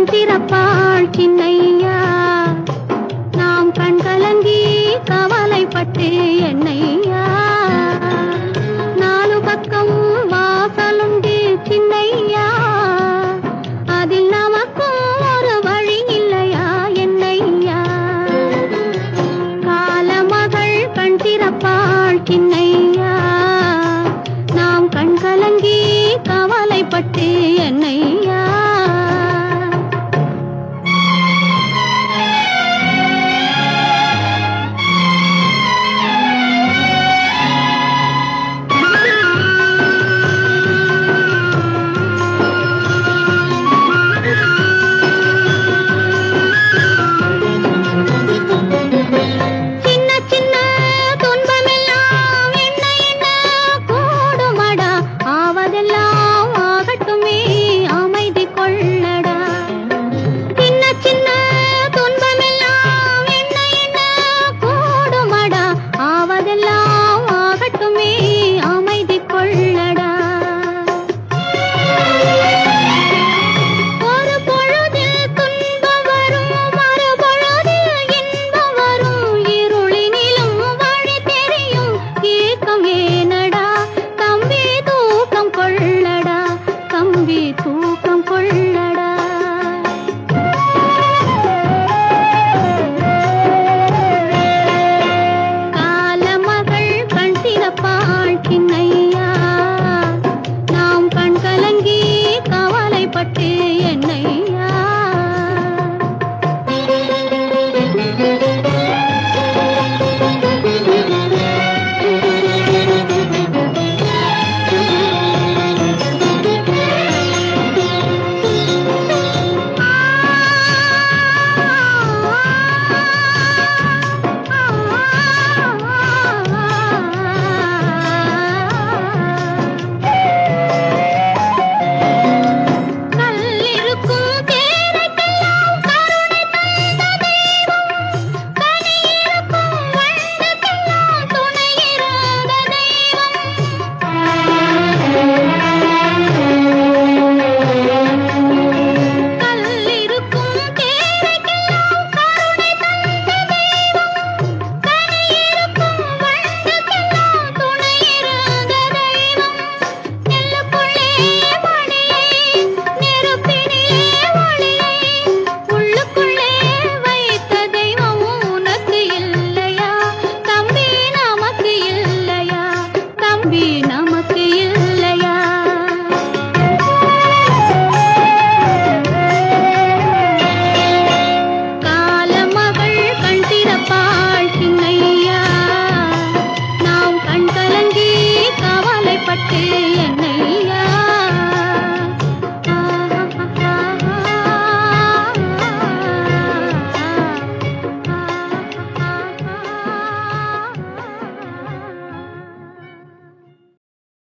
கண் திறப்பாள் சின்னையா, நாம் கண் கலங்கி கவலைப்பட்டு என்னையா. நாலு பக்கம் வாசலுண்டு சின்னையா, அதில் நமக்கும் ஒரு வழி இல்லையா என்னையா. காலமகள் கண் திறப்பாள் சின்னையா, நாம் கண் கலங்கி கவலைப்பட்டு என்னையா. தூக்கம் கொள்ளடா. காலமகள் கண் திறப்பாள் சின்னையா, நாம் கண் கலங்கி கவலைப்பட்டு